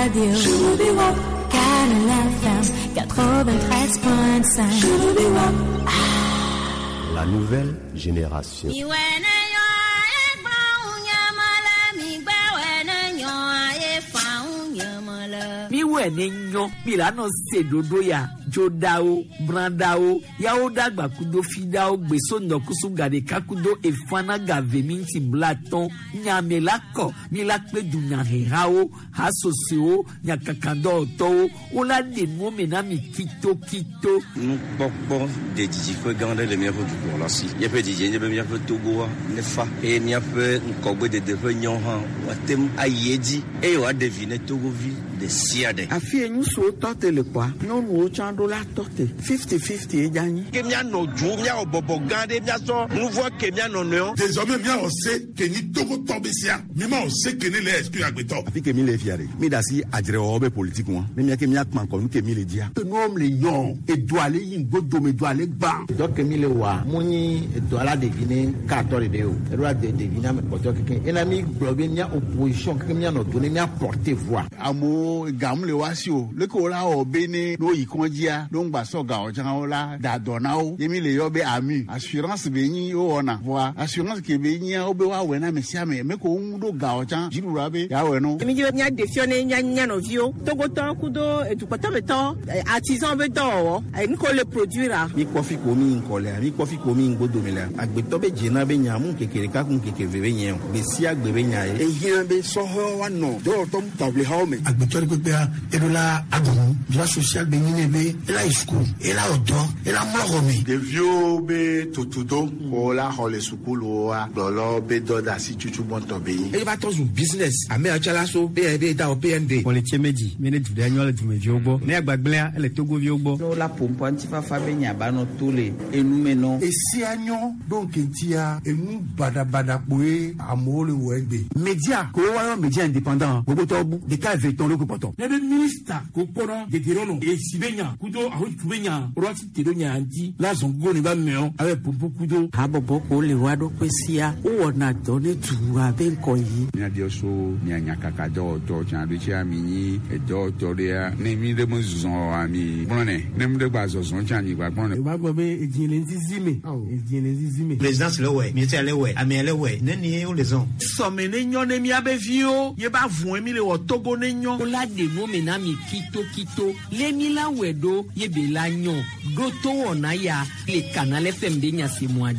radio. Canal FM 93.5. La nouvelle génération. Miwe nenyo milano sedodo ya jodao brandao yao dagba kudo fidao gbeso nokusu gade kakudo efana gave minti blaton nyamelako milakpe dunya herao hasosio nyakakando to ola de momena mi kito Pokpo de Didi ko gande le miapo du pour la si ya pe Didi ya be miapo Togo ne fa e miapo nkogbe de nyon ha watem ayedi e wa deviner Togo vi de siade afie nyu so tote le kwa no wo chando la tote 50-50 e jani ke mia no ju mia obobo gande mia so nouveau ke mia no no désormais mia on sait que ni Togo tobesia mi ma on sait que ni les exclus agbeto afi ke mi le fiare mi da si adre obe politique won mi mia ke mia kman ko ke mi le dia nom le yon e do ale yin godo me do ale gba donc mi le wa muni do ala deviner 14 de o e do ala deviner me poto ke ena mi blobe nya opposition ke mia no do ne mia porter voix amo gam le wasio le ko la obene no ikonjia lo ngba so ga ojan ola da donao yemi le yo be ami assurance be yin o ona voix assurance ke be yin o be wa we na mesia me ko ndo ga ojan jirura be ya we no mi je nya defione nya no vio togo to kudo etupoto beto artisan beto en ko le produire mi kofi ko mi nkole mi kofi ko mi ngodo me la agbeto be jina be nya mu kekere ka kun kekere be yen be si agbe be nya e yin be so ho wa no do to table ha me agbeto ko be edola agun la social be ni be la school e la odo e la mo mi de vieux be totudo o la hole school o a dolo be do da si chuchu bon to be e ba to zu business ame achala so be da o PND on le tiemeji mene du daniel du meji ogbo ne agbagble ele togo vi ogbo no la pompo antifa fa be nya ba no tole enu me no e si anyo donc ntia enu bada poe amole wegbe media ko wa media indépendant bobo to bu de ka veton le ko poto ne be ministre ko pono de dirono e sibenya kudo aho tubenya roti tedonya anti la zongo ni ba meo avec pompo kudo habobo ko le wado kwesia o na to ne tuwa ben ko yi nya dio so nya kaka do to chan do chia mi ni e do to dia ne mi de mo zon ami bonne ne mo de gba zon chan ni gba bonne ba gbo be ejin zime présidence le ouais ministère le ouais ami le ouais ne ni o les on so me ne nyon ne mi abevio ye ba vun mi le wo Togo ne nyon o la de mo me na mi kito le mi la wedo ye be la nyon do to ona ya le Canal FM de nya se moadi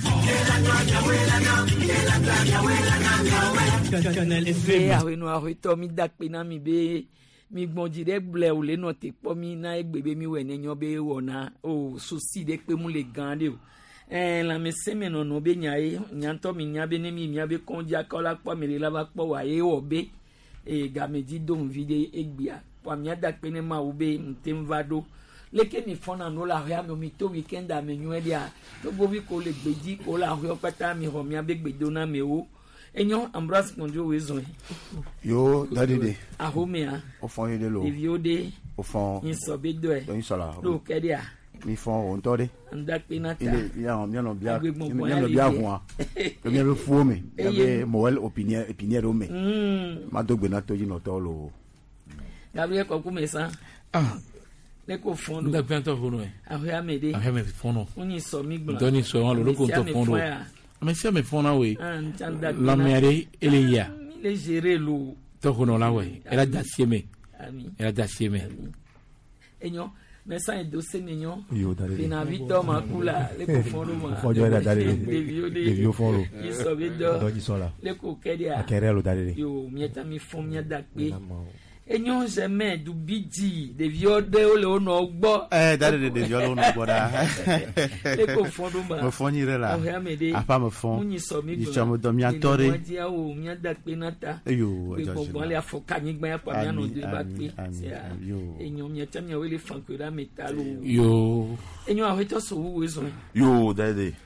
Canal FM awe no awe to mi dakpe na mi be mi gbonji de ble o le no te po mi na egbebe mi we ne nyon be wona o souci de pe mu le gande o la me seme no be nya e nyanto mi nya be ne mi nya be konja ko la po mi la ba po wa e obe e ga me di don vide egbia po mi adakpe ne ma obe ntemvado leke mi fona no la ria mi to weekend a me nyu e dia to bo vi ko le gbeji ko la rio pata mi ho mi abegbedo na me o enyo Ambroise Konjo wezon yo dadede ahomea o fon yede lo eviode o fon insobedo e don sola lo kedia mi fon on tode ndakpinata il ya on bien on bien moi le bien le fou me ya be moel opinion me ma dogbe na to jino to lo Gabriel Kokumesa le ko fondo ndakpinata fondo e ahia mede fondo oni so mi gbon doni so won lo ko to fondo mais si me fona we la mairie Elia le gérer lo to kono la we era dasieme enyo mais ça est dossier mignon bina vito makula le ko fondo ma fojo da dale de vieux fondo ils sont vido do sola le ko kedia akerelo dale yo mieta mi fon mi dakpe enyo jamais du bidi de viode o le ono gbo dale de viode ono gbo da le ko fondo ma mo fonire la apa mo fon ni so mi gbo chamo do mi atore mo dia o mi dakpe nata yo gbogbo le afoka ni gba pa mi anu de ba pe enyo mieta mi o le fan ko da metal yo enyo aweto so wo zo yo dale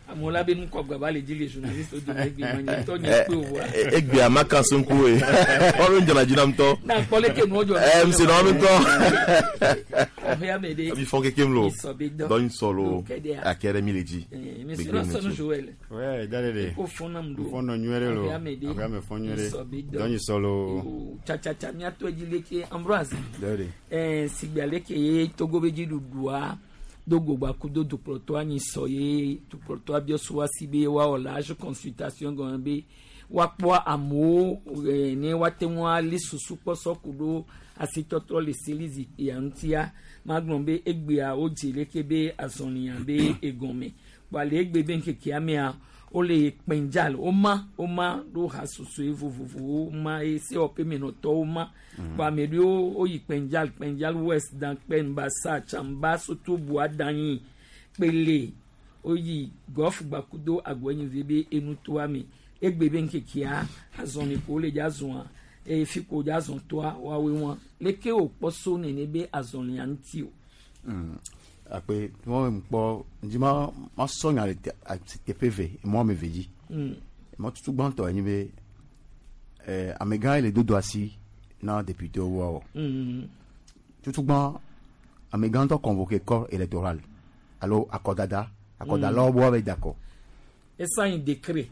amola be nko gbaba le dire journaliste o de egbe manje to ni pe o wa egbe amaka sunku we orun jana jina mto na pole ke no jo MC no mi to o ya me de mi fon kekem lo don solo akere mi leji monsieur Sonno Joël ouais dalele o fonam do fono nyere lo akere me fon nyere don solo cha mi ato ejile ke Ambroise dalele sigbale ke Togo beji dudua dogo ba kudo du proto ani soye tu proto abio swasibe wa olage consultation gombe wa po amo ni wa temwa li susu poso kudo asitotro le silizi yantia maglombe egbe a ojele kebe azoniyan be egome wale egbe ben keke amia o le penjal o ma do hasusu evuvuvu ma e se ope menoto o ma ba medio o yi penjal west dan penba sa chamba soto buadanyi pele o yi golf bakudo agwenyi vebe enuto ami egbe ben kekia azoni ko le jazon e fiko jazon to wa we won leke o poso ne be azoni anti o après moi mpo njima ma sonya le TPV moi me veji moi tout bon to ani be amega le dodo asi na député wo tout bon amega to convoquer corps électoral alors accordada lo bo avec d'accord et ça un décret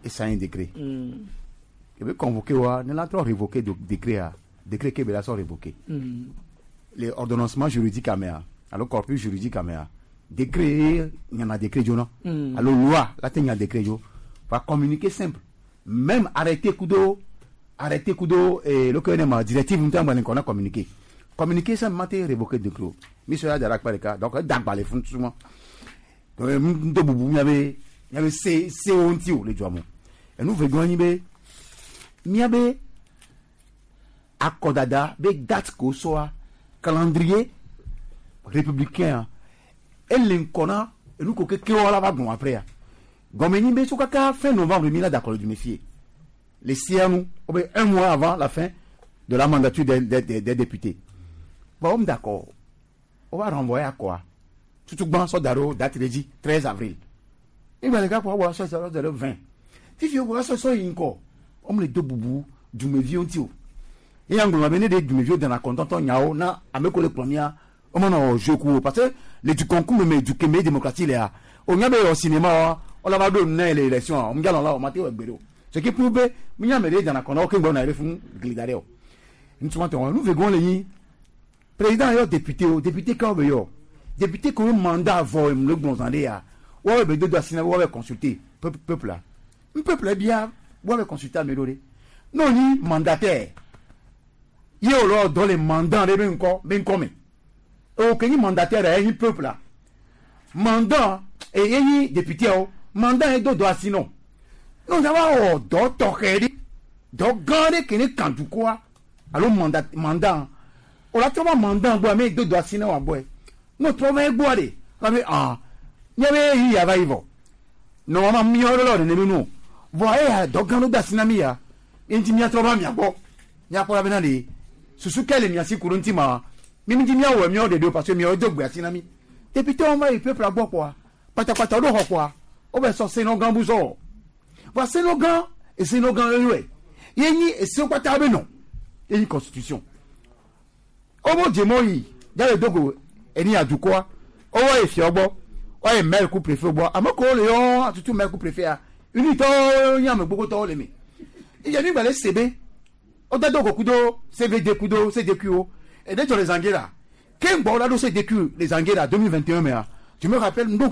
et be convoquer wa ne la trop révoquer de décret que be la so révoquer les ordonnancements juridiques amea alors corpus juridique amea décret il y en a décret jona alors loi là il y a décret jo va communiquer simple même arrêter kudo et le que ma directive nous t'en qu'on a communiquer ça maté révoquer décret monsieur là d'arak pareka donc d'abale fond souvent donc ndo bubu il y avait c'est ontio le joamo et nous veut gagner be miabe accordada be date ko soit calendrier républicain et l'incona et nous que wala va gon après gomeni be suka ka fin novembre mi la d'accord du méfier les siens un mois avant la fin de la mandature des députés bon d'accord on va renvoyer à quoi tout bon so daro date reji 13 avril et ben les gars pour voir ça le 20 si vous ça so inko on le dobubu du méfier ontio et en gros mener du méfier dans la content nyao na ameko le premier on a joué parce que les du concours mais du Kenya démocratie là on y a au cinéma on la va donner les élections on gagne là on maté au bureau ce qui prouve il y a mêlé dans la conno que bon arrive fun glidareo nous vegon les président et député quand yo député comme mandat avant le bon andé a ouais be doit signer ouais consulter peuple là un peuple bien ouais consulter améliorer non ni mandataire yo là dans les mandats les ben comme aucun mandataire est un peuple là mandat et un député mandat et doit sinon nous avons d'autres donc garder que ne quand quoi alors mandat on a trouvé mandat bois mais doit sinon à bois nous trouvons bois de mais il y avait il y avait Ivo non on a mis au lord ne nous voyez donc quand nous da sinamia intimia trouva mia bo nya pour venir les susukele mia si kuruntima mimi di mia wo mi o de do parce que mi o dogbe asinami député on va il peuple à bois quoi patapata do quoi o be so sino gambuzo va sino gan et sino gan lewe yeni et se kwa tabe non et une constitution o mo jemoyi da le dogo eni adukwa o wa efi ogbo o e maire ku préfet ogbo amako le yon atutu maire ku préfet unito yam gbogbo to le mi iye ni gbale sebe o da dogo kudo CVD kudo CDQ et dès que les Anguera quel bon là dossier DQ les Anguera 2021 mais tu me rappelles donc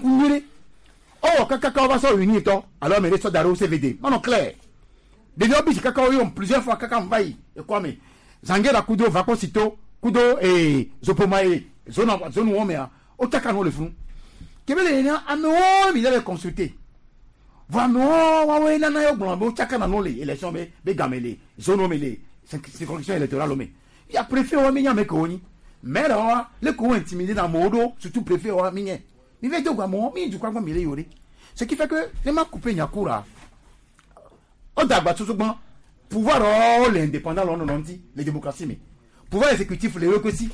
oh kaka va so unir to alors mais les soldats CVD non clair déjà bi kaka yo plusieurs fois kaka mbai et quoi mais Anguera kudo va pas sito kudo et zopomae zone wo mais o taka no le fun kebele ni ame o mi deve consulter vraiment wa we na yo gbon bo taka na no le élection be gamele zone mele c'est correction électorale mais il y a préfet wa minya me ko ni mais là le ko intimider dans modo surtout préfet wa minya mi veut dire quoi moi mi du quoi mi le yori ce qui fait que les ma couper nyakura on dagba tout bon pouvoir l'indépendant on non dit les démocraties mais pouvoir exécutif le requis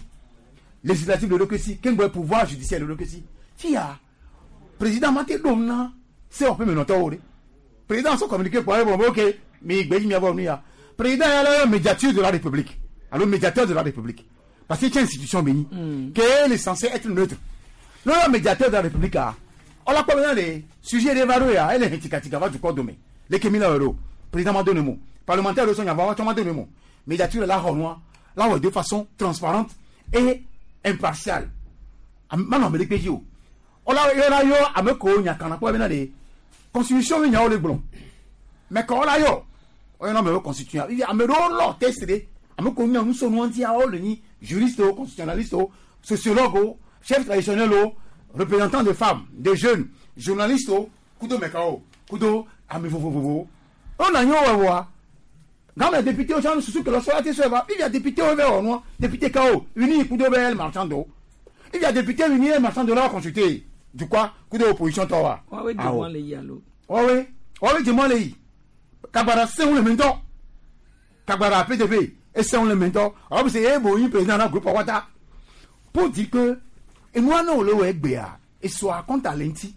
législatif le requis quel pouvoir judiciaire le requis tia président maté domna c'est on peut me noter au président sont communiqué pour bon OK mais gbe mi avoir nia président est le médiateur de la République alors médiateur de la République parce que c'est une institution bénie qui est censé être neutre le médiateur de la République on l'a pas les sujets d'évaluer elle est tika va du corps domaine les 1000 euros président m'a donné mot parlementaire de son avoir tu m'a donné mot médiateur là là de façon transparente et impartiale maintenant me pays on l'a yo ameko nya kana po les constitution nya o le blon mais quand là yo on a me constitution il a me lo tester ameko nya nous sommes anti a o le ni juriste constitutionnaliste sociologue chef traditionnel représentant des femmes des jeunes journalistes kudo mekao kudo amivovovo on a yo wa quand les députés au champ sous que la société se va il y a députés au vert noir député KO uni kudo bel marchand d'eau il y a députés unis marchand de l'or consulté du quoi kudo opposition toi oui demande les yalo oui demande les kabara c'est on le mento kabara PDP et c'est on le mento alors c'est bon président du groupe Wata pour dire que et moi non le wegbea et soit compte à lenti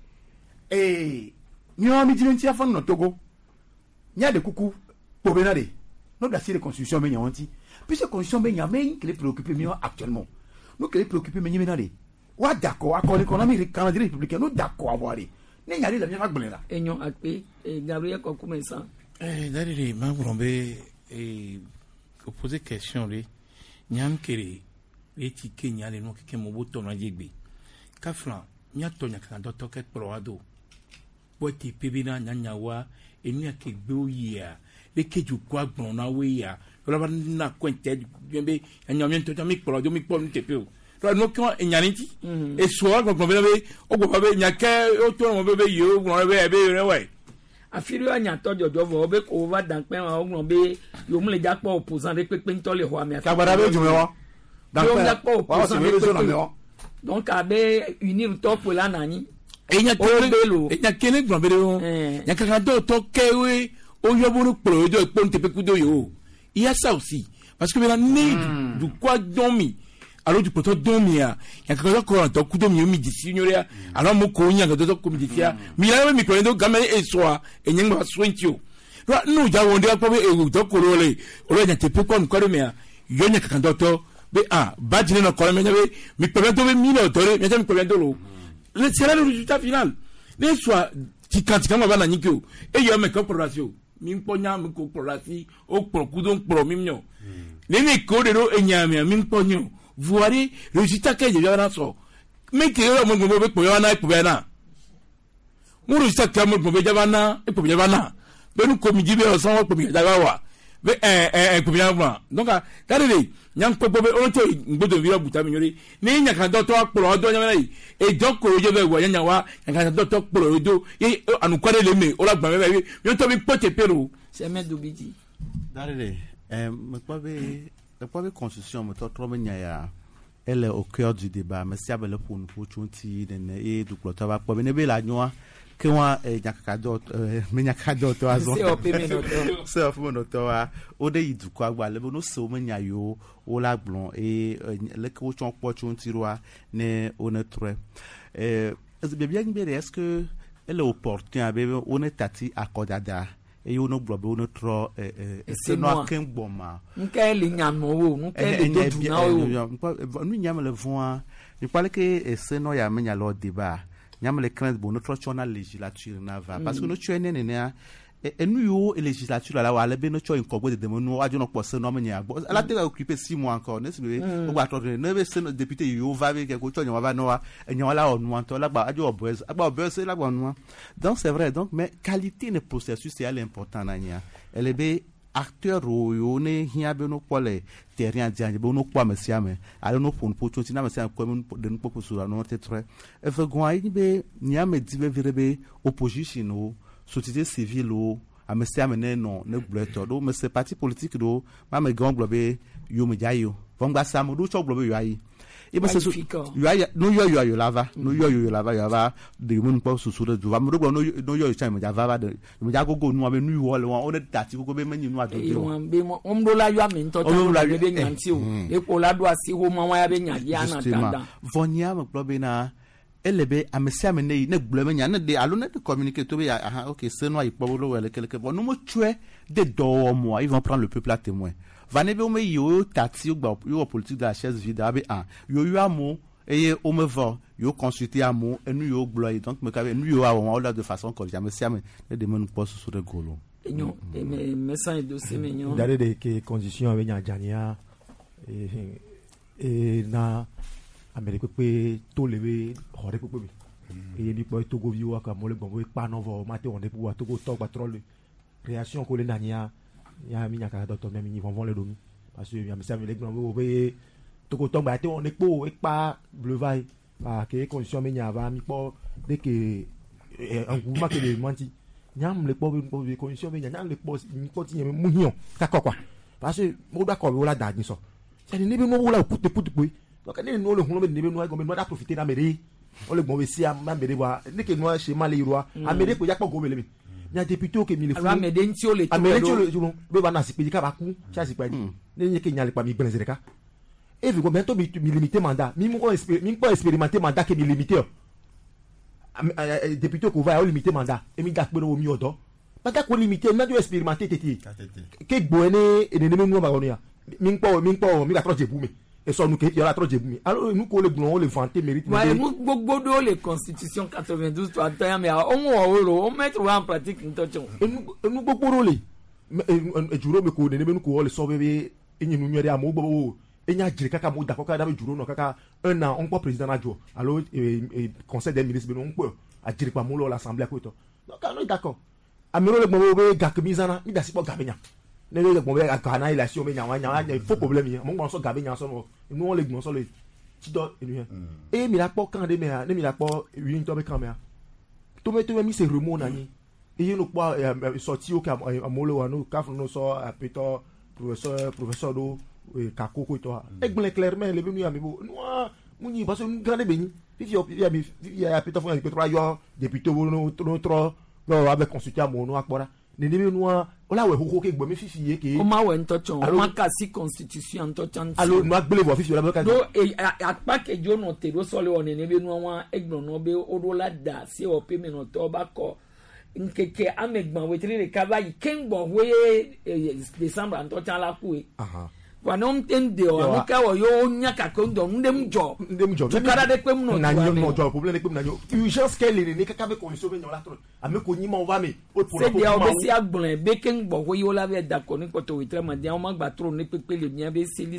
et nous avons mis lenti à fond notre Togo il y a des coucou pour benade notre dossier de constitution mais anti puis cette constitution mais qui les préoccupe mieux actuellement nous qui les préoccupe mais benade wa d'accord accord économique Canada républicain nous d'accord avoir ni nyari la bien agbolera enyo akpe Gabriel Kokume ça d'ailleurs ma brombe poser question les nyam kere eti Kenya le no keke moboto na jegbe kaflan nya tonya kan docteur ket proado boti pebina nyanyawa eni akegbe oyia le keju kwa gbon na we ya lo ba na kwente be nyamyen to mi proado mi pom tepe o lo no kan enyaniti e so gbon be o gbo be nyake o to mo be yo gbon be rewe afiri anya to jojo vo be ko va dan pe o gbon be yo mu le japo opposant de pepe nto le ho ami kagbara be jume wa donc abe unir top la nani enya kene gbon be o nya kan do to kewe o yoburu pro do ponte pe kudo yo il y a ça aussi parce que la need du quoi domi alors du poto domi ya kan ko to kudo mi mi disi nyoria alors mo ko nya ga do ko mi disi ya mi la mi ko ndo game e soa enya ngba swentio no ja wonde ko be e do ko le o nya te pe ko ko me ya yo nya kan do to be badine no ko me be mi permetto be 1000 autori mi permetto lo le sera le résultat final ne soit ti kantika ma bana nyiko e yo me ko progression mi mponya mi ko progressi o prokudo pro mi myo ne ne ko de ro enyame mi mponyo voirie résultat que je viens so me ke yo mo be po yo na ipo be na mo résultat que mo be jabana ipo be jabana be nu ko mi jibe o so ko mi jabawa be ko bi na donc dadele nyam ko be on to ngbodo vira buta mi nyori ni nya kan do to aporo odo nya mai e joko je be wa nya wa nya kan do to aporo odo e anu kware le me o la gba me yo to bi pote pero c'est me dobiji dadele me pa be constitution me to trop nya ya elle est au cœur du débat mais si abele pour nous pour chunti ne e du plota ba po be ne be la nyoa que moi nyakado me nyakado to azo c'est au fond to a o de yidu kwa gba le no so me nyayo o la blon et le ko chon po chon tiroa ne on est est-ce que elle est opportun avec on est tati accordada et on globe on trop c'est no ken gboma nka le nyamo wo nka le dodu na wo nous nyam le vont je parle que c'est no ya me nya lo débat nyam le crainte bon notre chona législature na va parce que nous tu ene ne et nous yo législature là wa le be no cho inkobo de demonu ajo no pose no menya bo la te occuper 6 mois encore ne se o gba to ne be se député yo va avec ko cho nwa ba no wa enyo la onu anto la gba ajo oboz agba oboz la gba onu donc c'est vrai donc mais qualité ne processus c'est important na nya elle be acteur yo ne hia be no pole terrain dianje be no kwa mesiame ale no pon po tonti na mesiame ko de no popo sura no tetre e fe gwa yi be nya me di be virebe opposition no société civile o a mesiame ne no ne gleto do me se parti politique do ma me gon globe yo me jayo von gba sam do cho globe yo ayi e be se yo ayi no yo lava no yo lava yo va de mun po susura do va mo do no yo cha me java va de me jago go nu abe nu wo le won o de dati go be mani nu ado de won be mo om do la yo am nto to la be nyanti o e ko la do asi ho ma wa ya be nya ya na dada vonia me globe na elle be amesi amene ne gblɔ me nya ne de alo ne de communiquer to be aha OK c'est noi polo wele quelque bon nous me tuer de do moi ils vont prendre le peuple à témoin va ne be o me yo tati o gba yo politique de la chaise vide abe yo yo amo et o me va yo consulter amo et nous yo gblɔ donc me ka nous yo on là de façon comme jamais si amene de me nous poste sur le golo enyo me san do se me nyo dare de que condition avec nya jania et na Amérique pe to lewe hore pe mi et ni po Togo vi wa ka mo le gbon we pa no vo ma te on de pour Togo to gba troll réaction ko le nania ya mi nya ka docteur mi ni vont le domi parce que ya mi sa mi le gbon we Togo to gba te on de po e pa bleu vai pa que condition mi nya va mi po de que un gouvernement que de menti nyam le po condition mi nya nyam le po mi po ti mu hion ka quoi parce que mo da ko we la da ni so c'est ni be mo la kute donc ne no le hono be ne be no go me no da profiter na meri o le gbon we si am meri wa ne ke no se male irwa amere ko yakpo go mele mi nya député o ke mi le fun amede nti o le to be ba na si pe ka ba ku cha si pa ni ne ke nya le pa mi gben zereka e vi go me to mi limiter mandat mi ko expérimenter mandat ke mi limiter député ko va o limiter mandat e mi da pe o mi odo mandat ko limiter na do expérimenter tete ke gbo ene ne me no ba go ya mi ga trop jebu mi et ça nous qu'il y a trop de bumi alors nous qu'on le blond le vanter mérite ouais nous gogo les constitution 92 toi temps mais on mettre en pratique intention et nous gogo les et juro me ko ne nous ko le so bébé et nous nyere amo bobo et nya jire kaka mo da ko ka da juro no kaka un an on ko président adjo alors conseil des ministres on ko a jire pa mo l'assemblée ko to donc on est d'accord amiro le bobo gak mizana mi da si po gabenya ne le bon be akana ila si o me nya faux problème yi mo ngon so gabe nya so no nous on le gbon so le ti do enu e mi la po kan de me ne mi la po wi nto be kan me to me mi se remo na ni e yi no po sorti o ka amolo wa no ka fun no so apeto professeur do ka koko to e gbon clairement le be nu ya mi bo no mu ni parce que grande be ni fi apeto fun apeto yo député no trop no avec consulter mo no akpora ne ne noa ola we hoko ke gbo me fifiye ke o ma we ntochon o ma ka si constitution ntochon allo no agbele bo fifiye la ka no e atpa ke jo no te do so le one ne be no wa egbo no be odola da si o pe me no to ba ko nkeke amegban we tri le ka ba yi kengbo we December ntochon la ku e wana mtende o anika wo yo nyaka kondo ndem jo tukara de kwem no na nyo no jo problème de kwem na nyo urgence ke le ne kaka be condition be nyola tro ame ko nyima o va me o pour c'est dia o be si agbon be ken gbo wo yo la be da ko ni poto we trema dia o ma gba tro ni pepe le bien be seli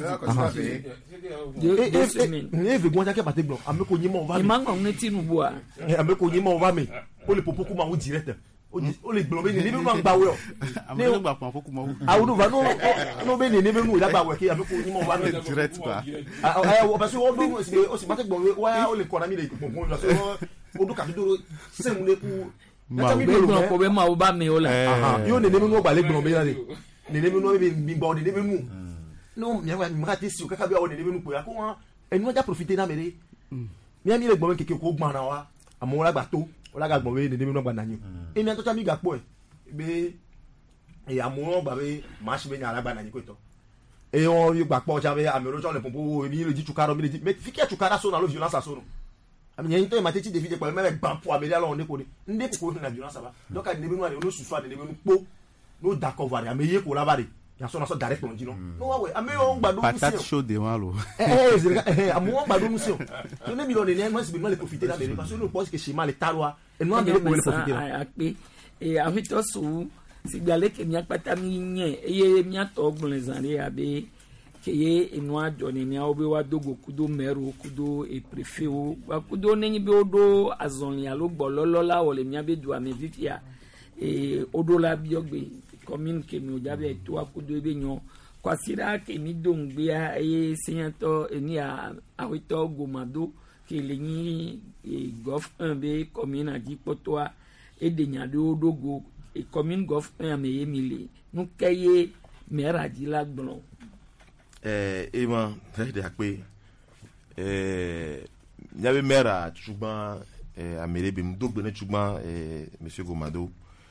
ne ve gwanja ke bate gbon ame ko nyima o va me imanga on Tinubu a ame ko nyima o va me o le popo kuma o direct o le gbon be ni be ma gba we o ame le gba pon poku mo awudu va no be ni be nu la gba we ke ame ko nyima o va me direct quoi parce que o si bate gbon we wa o le ko na mi le gbon la so o do ka do se mu le ku ma ko be ma o ba me o la yo ne nu gba le gbon be la de ne nu be mi gba o de nu no mi wa mi ma ti si o kaka be o de nu ko ya ko wa enu ja profiter na mere mi le gbon keke ko gbon na wa amo la gba to ola ga gbon we ne nu gba na nyu e mi to cha mi ga po e be e amo gba we ma shi be nya la gba na nyu ko to e on yo gba po cha be amero cho le pompo e mi le di chukaro mi le di me fi ke chukara so na lo violence so no ami yen to e ma te ti de fi je po me gba po ameri alo ne ko ni nde ko na violence ba donc ne be nu ale no susu ade ne be nu po no da cover ame ye ko la ba de ya so na so direct on ji no no wa we ame o gba do mu si patate chaude de walo amo gba do mu si o ne mi lo ne mo si be no le profiter na mere parce que no pense que chez mal talwa e no ame le profiter a pe e avito su si gbale ke mi apata mi yen eye mi ato ogbon zanre abe ke ye enu ajo ni mi obe wa dogo kudo mero kudo e préfet o wa kudo ni be odo azon ya lo gbo lolola o le mi abedu ame vivia e odo la biogbe commune ke mi o jabe to akudo ebe nyon kwasira ke mi dongbe a e seyanto eni a awito gomado ke le ni gof 1b commune a di potoa e de nyado odogo e commune gof 1 a me emile nu keye mera di la gbon Eman, de akpe nyabe mera chugban amere be mdogbe ne chugban monsieur Gomado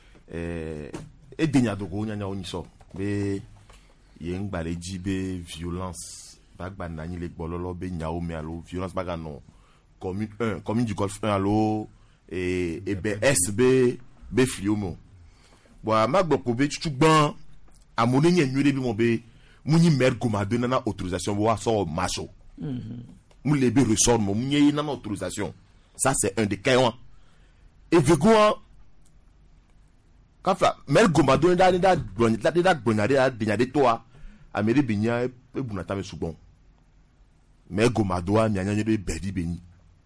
e denya dogo nyanya oniso be yen gbaleji be violence ba gba nani le gbololo be nyao me alo violence ba ga no commune 1 commune du Golfe 1 allo et BSB be filiomo bon magbo ko be tugban amone nye nyure bi mo be munyi maire Gomado na autorisation bo so macho mu le be ressort mo munyi na autorisation ça c'est un des cas et vegoa kafa maire Gomado da toa amere binya e bunata me sugbon maire Gomado a nyanya nyebe bedi beni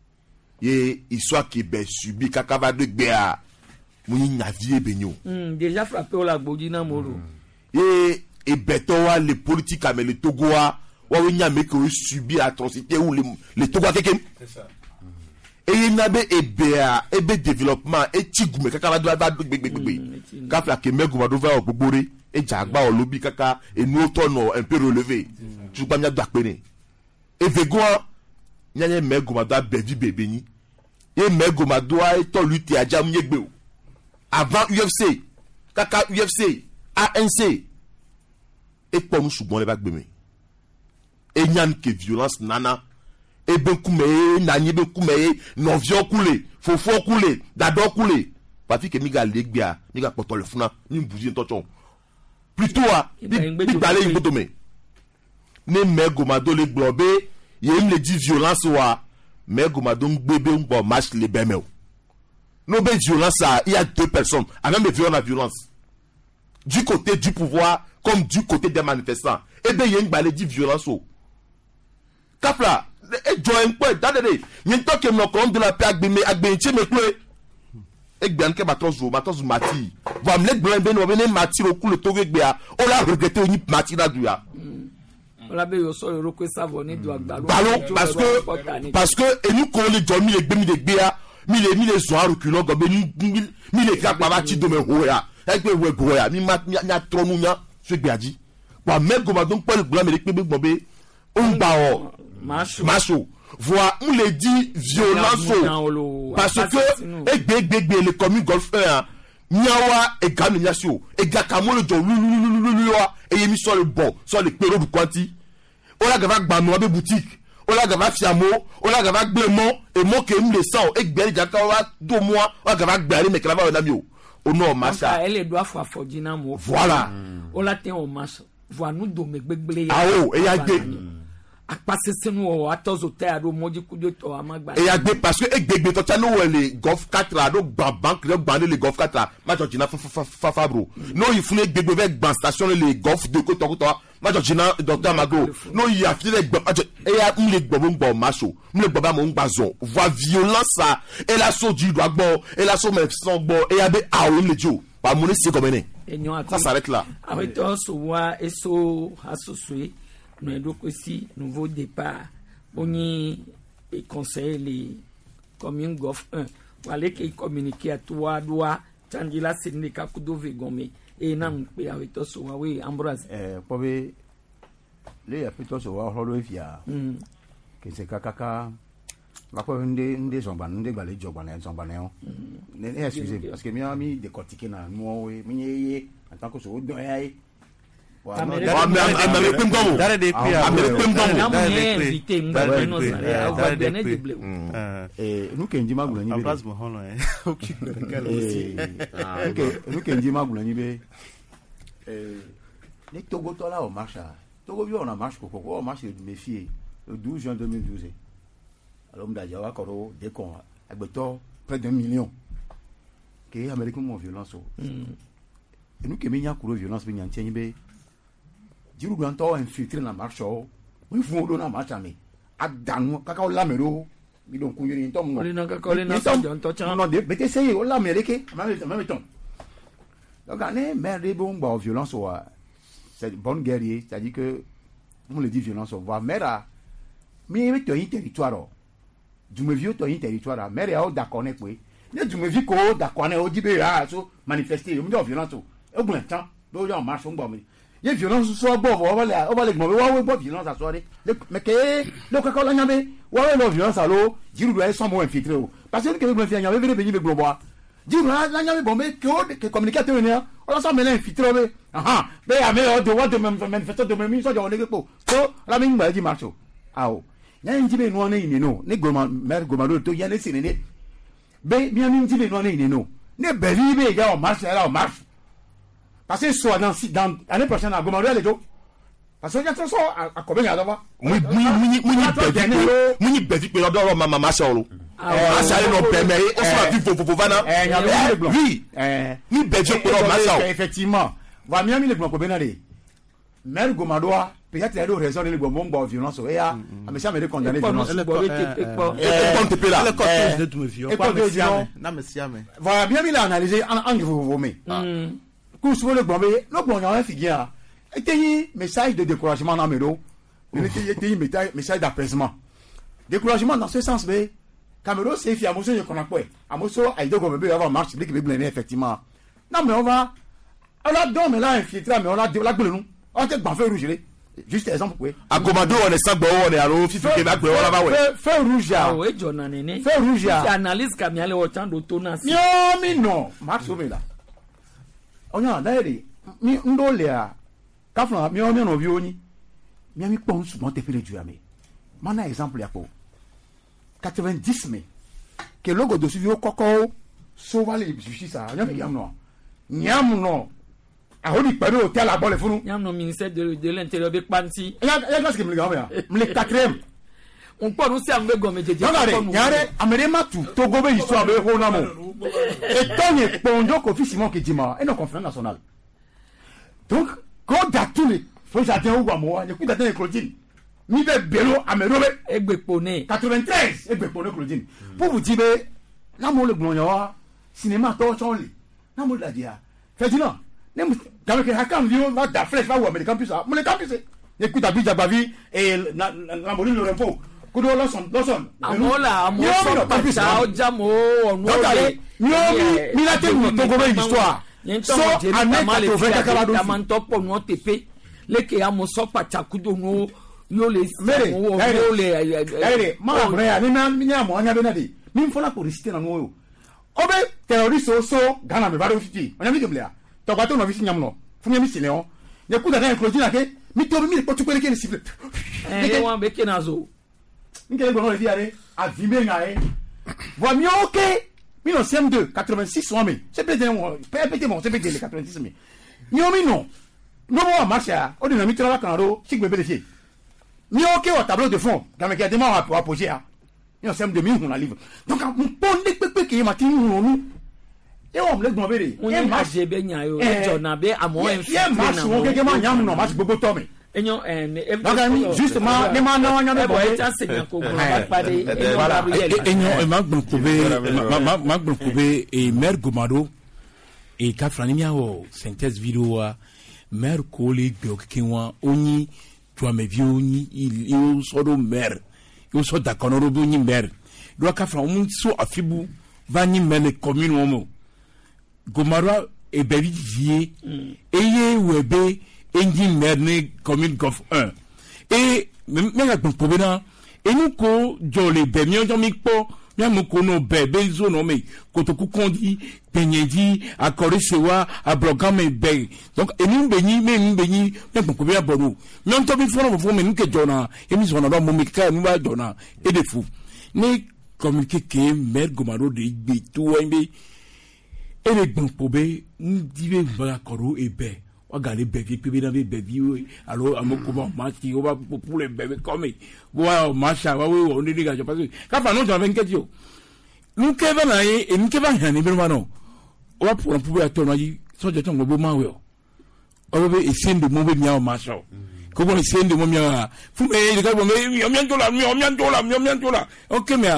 ye histoire qui be subi kakava de gbea munyi navie benyo déjà frappé au la bodina moro et betoa les politiques mais le Togoa wa we nyame ko subi atrocité ou les Togoa kekem c'est ça et il n'a be ebea ebe développement et tigume kaka ba gbegbe kafla ke me Gomado va ogbore e jagba o lobi kaka et nous tono un peu relevé tu pas nya dakpene et vegoa nyanye me Gomado a bevi bebeni et me Gomado a to lutte aja mnyegbe avant UFC kaka UFC ANC et pour nous souvent les bacs bemé et nyan que violence nana et ben koumé nani ben koumé non viol coulé fofo coulé d'ador coulé pas fi que miga legbia miga poto le funa ni bougie tonton plutôt a bi balé imbotomé ne me Gomado le globé yem le dit violence wa me Gomado bébé on match les bemé no be violence il y a deux personnes a même violence la violence du côté du pouvoir comme du côté des manifestants et ben yeng balé dit violence o kapla e join point dadede yen to ke no kon de la paix agbe nche me kle e gbe an ke matozo mati va me le ben no ben mati ro ku le to gbe a o la regretter ni mati la du ya la be yo so ro ko savoni du agbalo parce que et nous ko le jomi le gbe mi de gbe a mi le zo arukulo go be mi le ka pa ba ti do me ho ya egbe we go ya mi ma nya tronu nya so gbe aji wa me Gomado pe le gbo me le pe gbe on ba o macho voit on le dit violence parce que egbe le commune Golfe 1 nyawa e ganu nyasio e gakamo le jo luluwa e yemi so le bon so le pero du kwanti o la gava gba no be boutique o la gava fiamo o la gava gbemo e mo ke mi le sao e gbe jaka wa do mois o la gava gba le mekla va na mi o no masa elle doit faire fodina mo voilà o la ten o masa voit nous do megbegbele ah oh e ya gbe passer senu atozo te ado moji kudo to amagba et agbe parce que egbe to tano le Golf 4 ado gba bank le gba le Golf 4 ma jojina fa bro no il fune egbe ve gba station le Golf 2 ko to ma jojina docteur Magro no il a fini gba et ya mle gbo macho mle gbo ba mo ngba zon voix violence ça et la so du doit gbo et la so me son gbo et ya be awo le jo pa mo ni se comme ne ça s'arrête là avec toi so wa eso asosue nous avons aussi nouveau départ pour nous conseiller les communes Golfe 1 pour aller communiquer à toi doigt Tandila Sénéka Kudo Vegome et nam pe avec toi so oui Ambroise pour les apito so wa holo via que c'est kaka la quoi ndé zomba ndé balé joba na zomba na excusez parce que mi ami décortiquer na moi oui mi en tant que so do ay nous kenji magula ni be nous kenji magula ni be les Togo to là au marche Togo bi on a marche koko on marche de méfier le 12 juin 2012 alors m'da jawa koro de kon agbeto près d'1 million que américain mon violence et nous kemenya kuro violence be nyantieni be jiru do anto infiltrer na marche o we fu do na marche mi adanu kaka o lamero mi don kunyo ni to mo na kaka o le na so jonto chan non de bete sey o lamere ke même temps donc ane merde bon ba violence o c'est bonne guerrier c'est-à-dire que on le dit violence on va mera mi to yin territoire du me vieux to yin territoire mera o d'accord ne pe ne du me vi ko d'accord ne o dibe ah so manifester o mi do violence o e gun tan do yo marche on gba mi ye violence so bo o ba le gbo wa we bo violence asore mais que le ka ko la nyame wa we lo violence alo jiru do e so mo infiltré o parce que le fi nyame vere be ni be gbo bo jiru la nyame bo me que communicateur ni o la so me la infiltré be aha be ya me o de wa de manifester de me mi so jo le po so la mi ngba di marche o nya njibe no na ine no ne goma mer goma do to ya ne sine ne be mi ami njibe no na ine no ne beri be ya o marche là o marche parce que soit dans année prochaine à goma do le do parce que ça a combien ya dava muni beti pe odo mama marche olo asa no permet o so vi fofo vana oui ni beti pe o marche effectivement va mi ami le goma ko benare mer goma do peut-être il y a des raisons de bon violence et à mais ça me condamner violence voilà bien il a analysé en vous mais coup sur le bon il y a un figure était message de découragement dans médo était message d'apaisement découragement dans ce sens mais Cameroun c'est fi amoso je connais quoi amoso a idée comme be avoir marche public be effectivement non mais on va donc mais là infiltré mais on a la gueule nous on te ban feu rouge juste exemple oui a commando on est sans bon on est allo fifi ke ba gbe wala ba we feu rouge ah oui jona nene feu rouge si analyse kamiale o temps d'autonance non marche là on a d'ailleurs mi ndole a kafna mi no bioni mi ami pon souvent te fait le duame mana exemple ya po 90 mai que logo de suivre koko sauva les justice ça nyam no a hodi pare hôtel à bol funu nyam no ministère de l'intérieur be panti ya parce que me le 4e on peut nous servir gomme jeje yare amerema tu togo be histoire be ho na mo et tonye pondo ko fisimo ke dima et non conférence nationale donc quand datule faut jardin ou mo ne ku datin Claudine mi be belo amerobe egbepone 93 egbepone Claudine pour vous dire na mo le glonyo cinéma to chonli na mo la dia Ferdinand ne quand que hakam vieux va da fresh va ou américain plus ça mo le campus écoute abija bavi et na moni le repos kudo lawson amola amola pata ojamo onu mi la te mo to go be histoire so aneka to ve kakala do tamanto po no tepe leke amoso pachakudo no yo le ma bre ni na mi amo anya be na de mi fola pour réciter na no obe terroriste so Ghana me baro fiti onya mi geblia to kwato no visi nyamno fu mi sile on ne ku da na Claudine ke mi to mi ko tukele ke siffle wa be kenazo ngele go no le fiare a vimbe ngae voit mieux OK 1902 86 on mais c'est peut-être bon c'est peut-être les 86 mais nyomi non mo marcha o de na mi tra kan ro sigbe be le mieux OK au tableau de fond quand me qui a pour apposer hein il semble de mi on la livre donc on pondé pepe qui matin nous et on le gbonbere on marche be nya yo jona be amo en fi marche on que ma nyam no marche bobo tome enyo donc justement les man no nya be boy ta se nya ko ba pare enyo magbon kobe e mer gomado e ka frani mia o synthèse vidéo mer ko le gbe okinwa oni to me vi oni il so do mer yo so da kono do ni mer do ka fra mun so afibu va ni mele commune womo gomaro e bebi vie eye webe enji mer ne commune gof 1 et me ga gbon pobe na enu ko jole be mi ojo mi po mi amu ko no be zo no me ko to ku kondi penyeji akore sewa abrogame be donc enu be ni me gbon pobe aboru mi on to bi foro fo me nke jona emi zo na do mo mi ka mi ba jona e de fu ni communiquer que mer gomaro de gbe to enbe e le gbon pobe ndibe ba koro e be wa gale bébé pébé na bébé alors amoko ba mati o ba pour les bébés comme wa macha wa we on dit parce que ka fa no jo 24 yo nu ke ba na e nu ke ba han ni be ma no wa pour to no yi so je to ngo ma we o be e sende mo be nya o macha ko bo sende mo mia fu e ka bo me o mian dola ok mais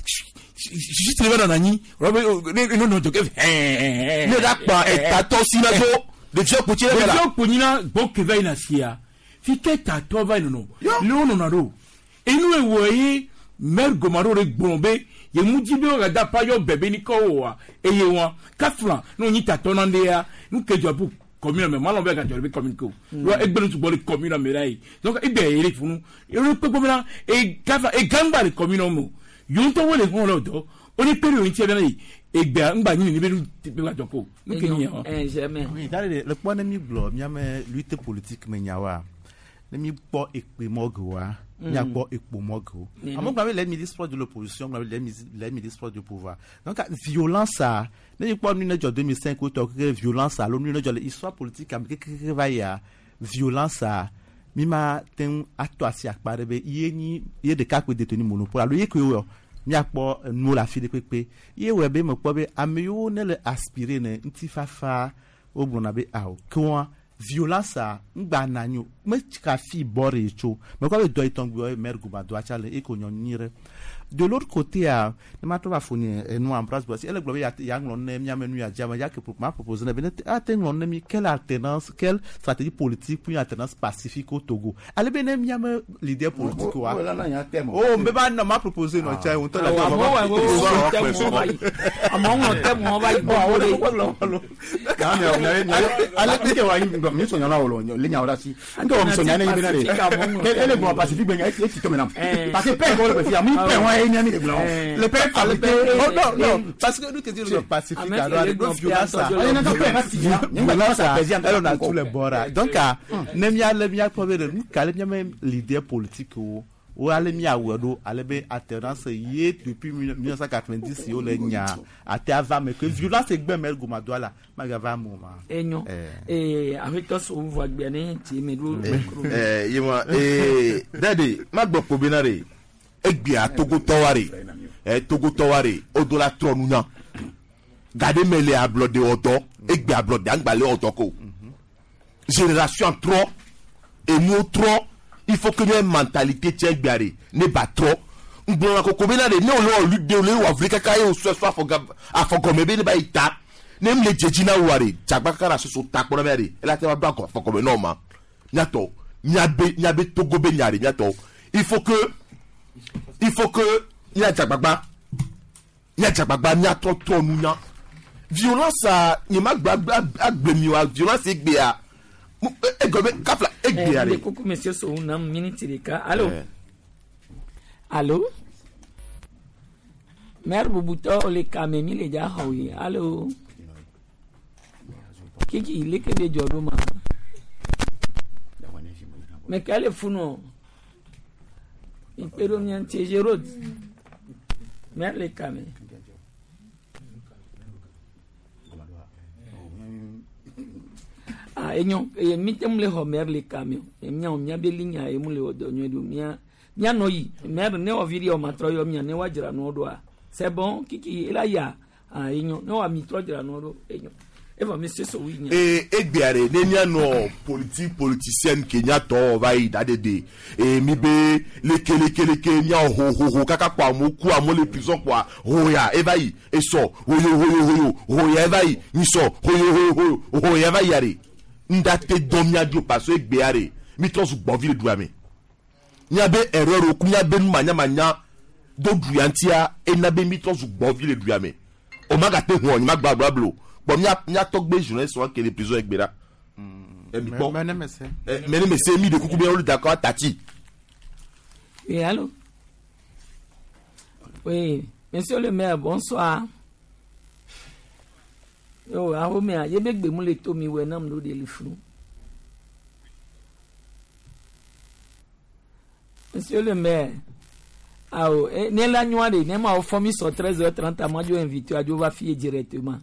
si tu vas dans ni non to ke ne da pa e ta to sinazo de Dieu pour tirer là. Dieu pour nina bok va ina sia. Fike ta to va no. Lo no na do. E nu e woyi mer gomaro re gbombe ye mujibe o da pa yo bebe ni ko wa. E ye won kafla no ni ta to na de ya. Nu ke jo bu commune me malon be ga jo be commune ko. Lo e gbenu tu bo le commune me rai. Donc e be ere funu. E ro pe gomina e kafa e gamba le commune mo. Yo to wo le fun lo do. Oni pere o ntie be na yi. Egbe ngba ni be la joko jamais oui d'aller le point de mi blo mi am lutte politique me nyawa ne mi po ekpe mogwa il y a quoi et pour moi gros among les ministres de l'opposition les ministres du pouvoir donc violence ça n'est pas une de 2005 où violence ça l'une de l'histoire politique américaine va y a violence ça mima ten atoasi akpare be yeni ye de ka pe détenu monopole alors ye ko yo mi akpo no la fi de pepe ye we be mo po be ameyo ne le aspirer ne ntifafa obrona be aw ko violence ngba nanyo me ka fi bore cho me ko be do itongo mer guba do achale e ko nyonire de l'autre côté a ne ma to va foni nous embrasse parce elle globe ya nglo ne mi amenu ya jama ya que pour ma proposer ne benet atteindre ne mi quelle alternance quelle stratégie politique pour une alternance pacifique au Togo ale benem mi am leader politique wa oh me ba na ma proposer no chai on to la among them on va ale que wa mi so nyana wolo le nyawra si ngo wa so nyana ni benare ele bo pacifique ben e ti to menam parce que pe ko le fi amu pe le père non parce que nous te disons le Pacifique alors violence elle a tous les bords donc nemia le mia problème nous calme même leader politique ou ale mia wodo ale be alternance yé depuis 1990 yo le nya ate ava mais que violence egbe mel gomado la magava moment enyo avec toi on voit bien ti medu yima dadi magbo ko binare egbia Togo toware odola tronunya gade mele ablode oto egbia ablode angbale otoko génération trop et nous trop il faut que une mentalité tchegbiare ne ba trop ngbona ko kobena de ne o lutte de le wa afrika kai o so afogomebe ne ba ita nem le jejina ware jagbakara so takporo mere ela te ba ko afogome no ma nyato nyabe Togo be nyare nyato il faut que il y a jagbagba ni atoto nunya violence ni magba agbemi wa violence egbe a egobe kafla egbe are coucou monsieur so na minute de ka allô mère bubuto le kamemi le ja hawi allô kiki le ke de joduma mais quel est funo pero niente gerod merle kame enyo mitem le ho merle kame nya belinya emule odonyo du mia no yi mer ne o video matro yo mia ne wajira no do a c'est bon kiki ela ya enyo no wa mitro jira no do enyo eva monsieur so winya egbiare ne nya no politicien Kenya to va idadede mi be le nya ho kaka kwa moku amole prison kwa hoya evai eso hoya evai niso hoya evai yare ndate domia dio paso egbiare mi to su gbovile duame nya be erreur oku nya be manya do duantia enabe mi to su gbovile duame o magate ho ni magba blo bon nya togbe journaliste so que les prisons egbera mais c'est mis de coucou bien d'accord tati et allô oui monsieur le maire bonsoir yo a ho me a ye begbe mu le to mi we nam no de le fru monsieur le maire ne la noire ne ma au fomi sur 13h30 moi je invité à va fier directement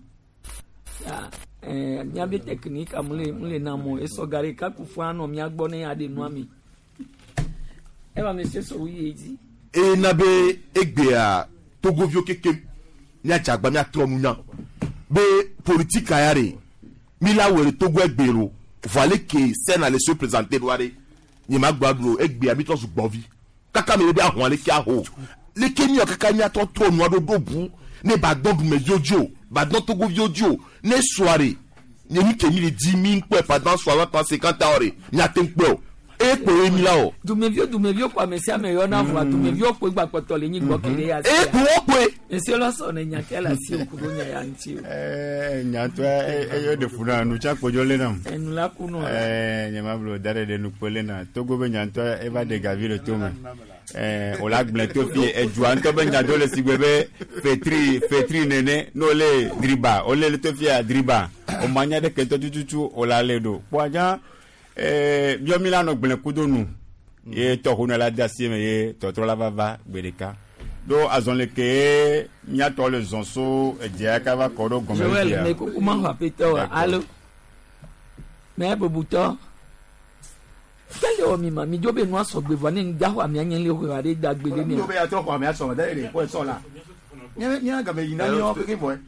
nyabe technique amule namo eso gare ka kufu ano mi agbone ade no ami eba monsieur so wi ezi nabe egbea Togo vio keke nya jagba mi atromunya be politique ayare mi la were Togo egbero voilà que scène allait se présenter doare ni magbablo egbea mi to su gbovi kaka mi be ahun ale ki aho le kemi kaka nya to no do bu ne ba dog mejojo ba don Togo viojo ne soirée ni mi kemi le 10 000 quoi pendant 50 heures ni atempo e po emi la o du me vio kwa mesi ameyo na vo du me vio po gba poto le yin gbo kere ya e po pe esi lo so ne nya kela si okudo nya ya nti nya to yo de funa nu cha kojo le nam enu la kuno nya mablo dare de nu pole na Togo be nya to e va de gavire to me o la gble to fi e juan to be nya do le sigbebe fetri nene no le driba o le to fi a driba o manya de kento tutu o la le do po aja bio milano gble kudonu ye to hono la dasie me ye to la va bereka do azon le ke nya to le zonso e dia ka va ko do gombe Joël me ko kuma ha peto allo me bobuto tell o mi ma mi jobe no aso gbe vani nda ho ami anyen le ho ade dagbele ni mi jobe ya to ko ami aso da ere ko so la nya ga me yina ni o ke boy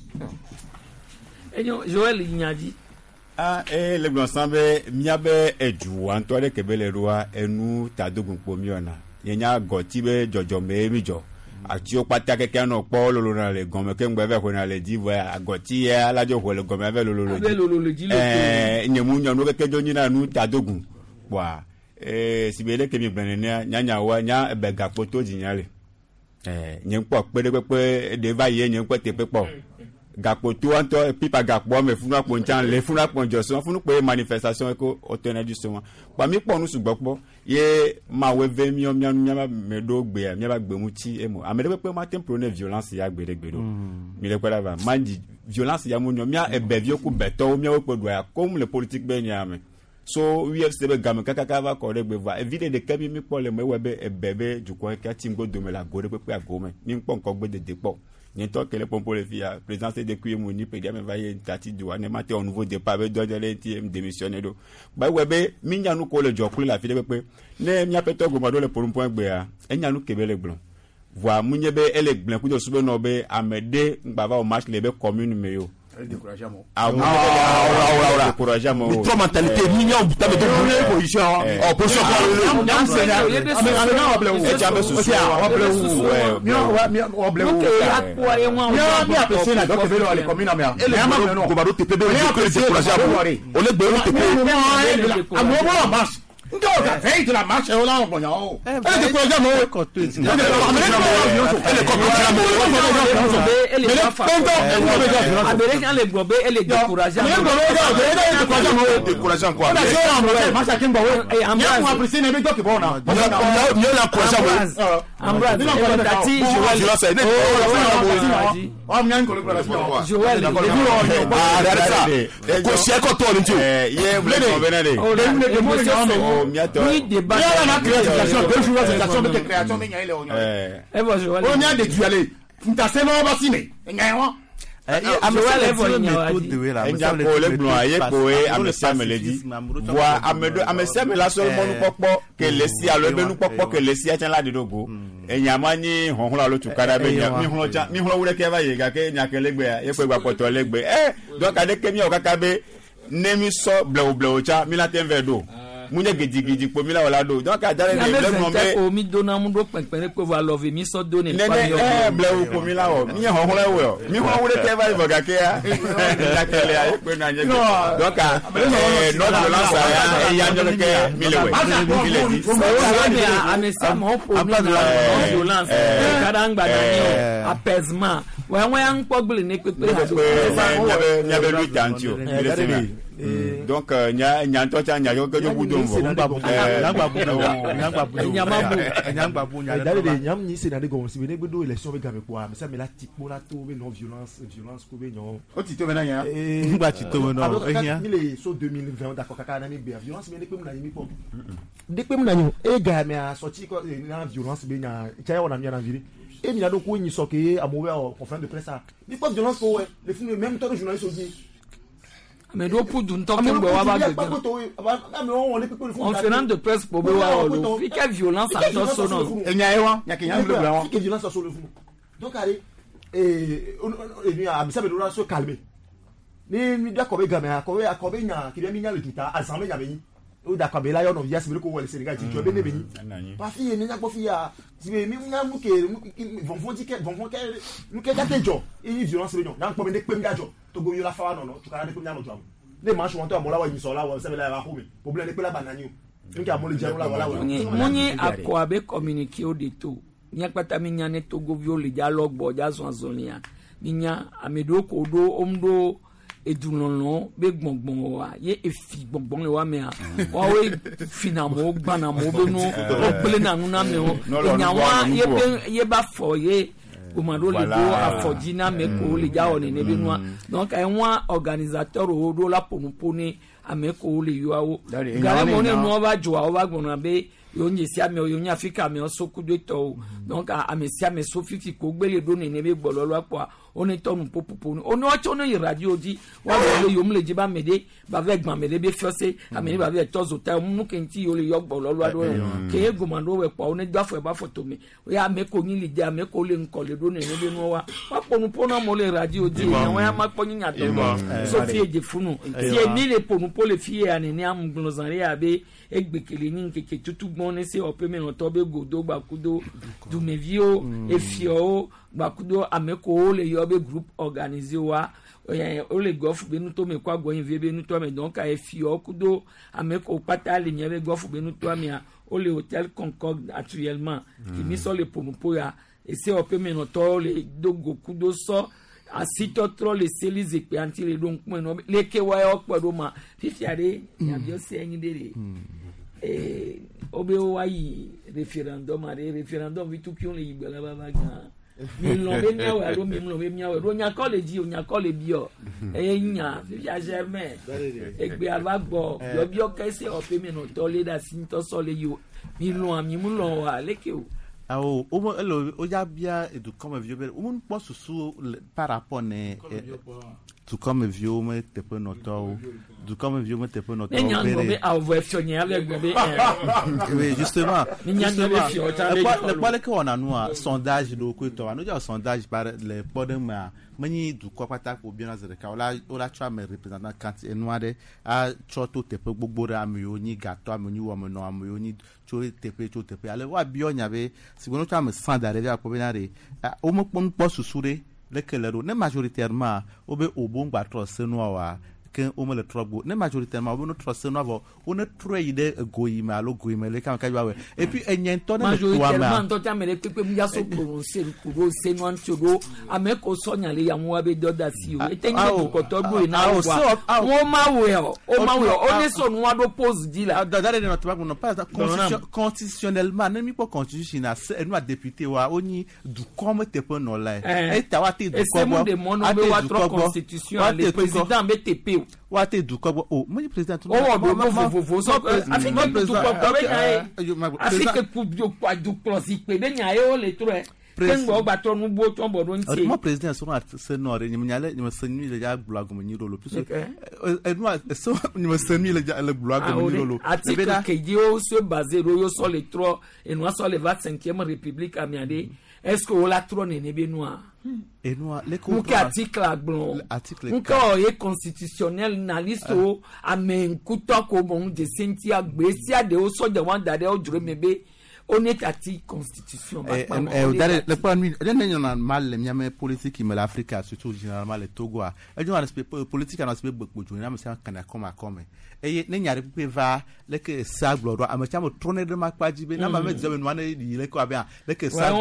enyo Joël nyaji le blonsambe miabe eju antore kebele roa enu tadogun pomiona yenya goti be jojo me mijo ati o pata keke no po lolo na le gome ke ngbe ve ko na le divo agoti ya alajo ko le gome ve lolo nyemu nyo no keke jonyi na nu tadogun wa sibele ke mi blenene nyanya wa nya be gapoto jinyale nyempo pedepepe de va ye nyempo tepepo gapo to anto pipa gapo me funu apo nchan le funu apo joso funu pe manifestation ko otene du so pa mi po nu sugbopo ye ma we ve mi o mi anu ma me do gbe mi ba gbe mu ti emo amede pe ma tem prone violence ya gbedegbedo mi le kwela ba manji violence ya mu nyo mi a ebe vi oku beto mi we podo ya comme le politique be ni ame so UFC be gam kaka va ko de gbe va evide de kemi mi po le me we be ebebe juko ka tim go do me la go de pe agome mi npo nko gbe de depo ni to kele pompo le fia président c'est de kuye moni pedia me va ye tati do ne maté au nouveau départ be do de TM démissionner do ba we be mi nya nu ko le jokule la fi de pe ne mi apeto go ma do le pour un point gbe ya enya nu kebe le glon voa munye be ele glen ku do sube no be amede ngba va au match le be commune me yo découragement mais trop mentalité mignon tabe de position position Ndo ka fei tu la marche o la bonyo o ele découragement américain le gobe ele découragement décourageant quoi marche kin ba o am wa prisi ne be doki bona yo la encourageant Ambraz tati o mi an ko découragement Joël ko se ko to ni tu ye blé benade oui débat na création deux jours création de création de nyaile onyo o nya de tuale ntase no ba sine nyawa ameseme la solo monu popo ke lesi alo be nu popo ke lesi acha la didogo enyama ni honhun lo tukara be nya mi hon wure ke ba ye ga ke nya ke legbe ye pe gba poto legbe donc ade ke mi o kaka be nemi so blew cha mi la ten vedo munye gidi po mi la wala do donc adare le mo be o mi dona mu do penpen ko va love mi so do ne pa mi blew po mi la o mi honhun la wo mi hon wure ke ba ibo ga ke ya la ke le aye pe na nye donc no violence ya nyo ke mi le we mi le di amesa mo po mi violence kadangba na ni apaisement wa an pogle ne pepe ha do ya be lui tantio donc nya to cha nya yo ke jo budon vo nyangba bu dale de nyam ni se na de go si be do election be game kwa me sa me la tipo la to be non violence ko be nyon o ti to be na nya ngba ti to no ehia mi le so 2020 d'accord kaka na mi be violence me de pe mu na mi po de pe mu na nyo e ga me a sorti ko na violence be nya cha yo na mi na viri et mi na do ko ni so ke amowe en conférence de presse ni pas violence ko le film même temps journaliste aussi mais do pour d'un temps que wa ba on fait de presse pour wa lo fi que violence à to so non enya ewa nya ke nya le blanc fi que violence sur le fou donc allez ni a mi sabe do so calmer ni mi da ko be game ko be nya ki be mi nya le tuta azame nya be ni o da ko be la yo no yes be ko wole Sénégal ti jo be ne be ni pa fi ni nya ko fi ya ti be mi nya mu ke vont dire nous ke date jo et violence be nya ko be ne pe mi da jo to go yo la fa no to kara de ko nya no jo les manches wonto amola wa ni so la wa se be la ba ko mi problème ne pe la banani o nka mo le je la wala moni akwa be communiquer o de to nya pata mi nya ne to go viole ja logbo ja so azonia nya amedo ko do omdo edunlolo be gbongbon wa ye efi gbongbon le wa me a wa we finamo gbanamo be no ogbele na nu na me o nyawa ye ba fo ye komado le do afojina me ko le ja oni ne be no donc enwa organisateur o do la ponuponi ameko le yo awo gale mo ne no ba jo awo ba gbon be yo nyesi ame yo nya Africa me so kudo to donc amesi ame so fifi ko gbele do ne be gbololo apo oni tonu popopo oni ocho no radio di wa le yo mle jiba mede ba ve gban mede be fiose ameni ba ve tozo ta mu kenti yo le yo gbololo ado ke egomando we pa oni gbafo e ba foto mi o ya me ko yin le dia me ko le nko le do ne be no wa ponu ponu mo le radio di wa ya ma ponyi nya to so fie je funu si e ni le ponu po le fie ani ni am glozare abe egbekele ni keke tutu gbon ne se ope me no to be godo gbakudo du mevio efio gbakudo ameko le yo be group organisé wa o le gofu be nu to me kwa goyin vie be nu to me donc efio kudo ameko pata le nye be gofu be nu to me o le hôtel Concorde actuellement qui mi so le pomupo ya et se ope me no to le dogo kudo so asito tro le selize pe anti le donc no le ke wa yo podo ma fifiare ya bio se yin dere obe wa yi referendum vitu ki on le yigba baba gan mi lo be nyawe ro mi lo be nyawe ro nya ko le ji o nya ko le bio nya fifia germain egbe alagbo yo bio kese ope me no to le da sinto so le yo mi lo ami mu lo wa leke o awo omo elo oja bia edu comme vieux bel omo po susu par rapport ne tu comme vieux me te pe noto du comme vieux me te pe noto bere a voitionner avec bébé oui justement le pas que on a nous sondage do ko to no ja sondage par le podem mani du ko pata ko bien azere ka ola twa me représentant quand enwade a choto te pe gbogbo ra mi oni gato ami ni wo me no ami oni chori te pe ale wa bio nyabe si gono twa me sans d'arriver à provenare o mo po susure le kelero ne majoritairement obe obongba tro senwa wa que o me le trobo ne majoritairement o no tro senwa vo o ne troide goyima alo goyima le kan ka wa et puis enyento ne majoritairement to ta me le pepe mu ya so prononcer ko senwa nchodo ameko sonya le ya mu wa be doda si o etenye ko to do na wa wo ma we o ne so nu wa do pose di la dare notre pas non pas constitutionnellement ne mi pas constitutionnel c'est nous député wa oni du comme te pe no la et ta wa te du comme et c'est mon nombre wa trop constitution le président BTP wa te du comme o mo président tout vo so Afrique tout comme Afrique pour du principe de nya e o le tre kengo ba to nu bo to bodo nti mo président so na se no re nyum nyale nyum sanni le ja blog mo nyiro lo plus et moi so nyum sanni le ja le blog mo nyiro lo article que dio se basé ro sur les trois et nous sur les 25e république amiade est-ce que la trône ne be noir et noir les article agbon nko ye constitutionnel na listo amen kuto ko bon de sentia gbesia de o so de wanda de o jure mebe on est à ti constitution le point de vue on a mal les miame politique qui me l'Afrique surtout généralement les Togo et on a respect politique on a respect beaucoup de gens mais c'est kana comme et ne nyare pe va le que ça gloire a me chamo trôner de ma kwajibe na ma me dizo no na di le ko abia le que ça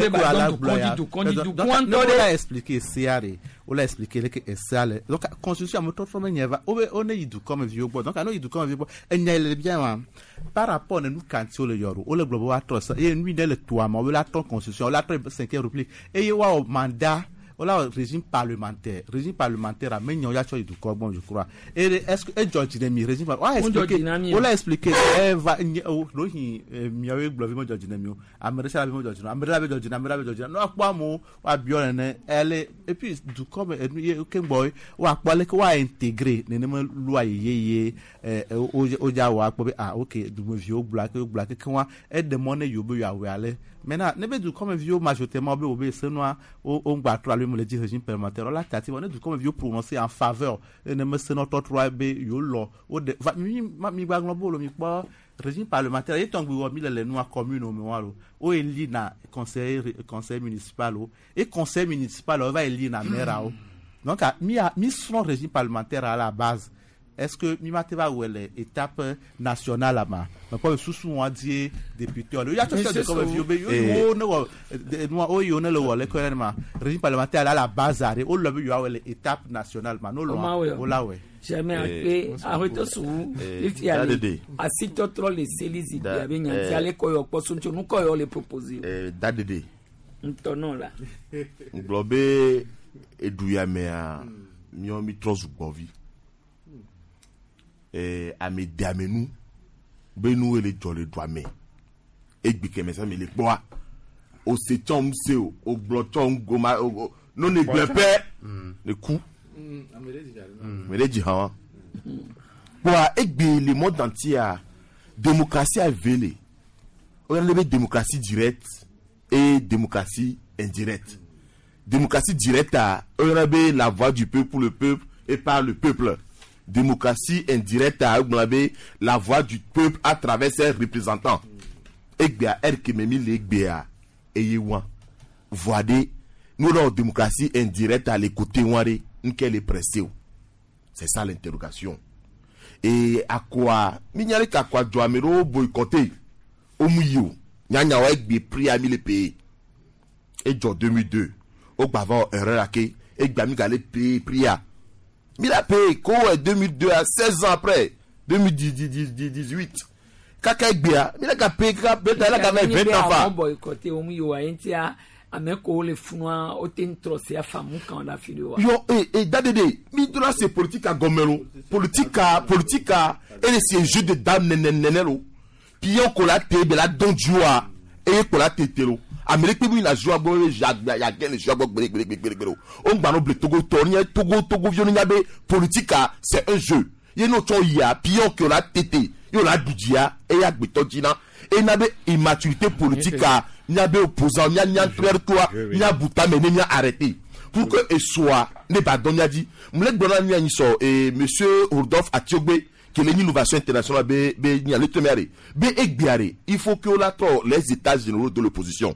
donc on a expliqué siare on a expliqué le que ça donc constitution me trop me nyeva on est du comme vieux donc on est du comme vieux et nyele bien par rapport nous quand le yoro o le globo atros et nuit de le toi ma la ton constitution la 5e république et wa mandat voilà régime parlementaire a menyo ya cho du bon je crois et est-ce que George Nemi régime on l'a expliqué va no hi miawe glovi mo George Nemi amresa bi mo George no akwa mo wa bio ne ele et puis du comme ken boy wa akpale ko wa intégrer ne ne loi yeye o ja wa akpo OK du mo vieux black kan wa e de money yo be ya we ale maintenant ne be du comme vieux majoritairement be senwa o ngba to le dit régime parlementaire la tati on est du comme vieux prononcer en faveur ne me se notre 3b yo lo o de mi gba globo lo mi pa régime parlementaire et tongbi wo mi le noa commune o mi wa lo o eli na conseil municipal et conseil municipal va eli na maire o donc mi son régime parlementaire à la base. Est-ce que Mimateva ou l'étape nationale là-bas? Mais pas sous on dit député. Il y a tout ça comme vieux régime parlementaire à la base arrêt. On le veut avoir l'étape nationale. Mais non là ouais. Jamais appelé arrêter sous il y a à site trop les célici il y avait n'y a les koyo poson nous koyo les proposer. Dadede. Non là. Globé et douyamea mi trozu bovi. Ame diamenu benu ele jole doame egbe keme ça me le boa o se chom se o glo chom goma non ne glepe le coup me le dit ha boa egbe le monde entier démocratie a vélé on a levé démocratie directe et démocratie indirecte. Démocratie directe on a levé la voix du peuple pour le peuple et par le peuple. Démocratie indirecte a levé la voix du peuple à travers ses représentants. Egbea erkememi legbea eyewan voade nous la démocratie indirecte à l'écouter ware n'qu'elle est pressée. C'est ça l'interrogation. Et à quoi mignale ka kwa joamero boycotter omuyo nyanya wa egbe pri ami le pays et jo 2002 au bava erreur ake egba mi gale pays pria mi la paye ko 2002 à 16 ans après 2018 kaka egbea mi la ka paye ka beta la ka 20 ans fa boycotter omuyo wa entia ameko le funwa o tentro se afamu kan la filio yo dadede mi dola c'est politique à gomero politique et les jeux de dames nenenelo puis on kola te de la donjua et kola tetelo Amérique bi na joa bo ya gele joa bo gbere on gba no ble togo vionu nyabe politique c'est un jeu ye no ton ya puis on kola tete yo la budjia et ya gbetojina et nabe immaturité politique nyabe opposant nya clair toi nya buta mene nya arrêter pour que et soit ne pas donner dit mlek dona nya ni so et monsieur Rodolphe Atiogbe que l'innovation internationale be nya le temere be egbiare il faut que la les états généraux de l'opposition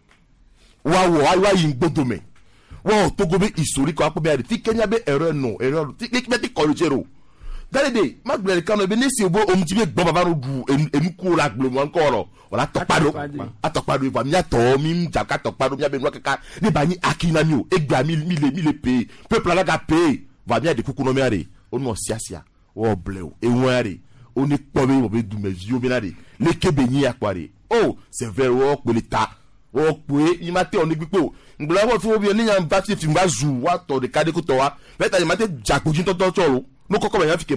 wa yingbodomé wa togobe historique ko be ti Kenya be erreur ti ki corrigero dalede magbele kan be nesi obo omtibe gbon baba no du enuku la gbolo encore wala topado atopado ba mi ato mi jaka topado mi abe no kaka ni ba ni akina mi o egba mi le pay peuple la ga pay va bien de kuku no mi are o no siasia o bleu e ware o ni pobe o be du me vio benade le kebenyi akware oh c'est vrai o pe l'état o pe imate on gbipe o ngbola wo fun obi ni yan ba ti mba zu wa to de kade ko to wa beta imate jakojin to choro no koko ba yafike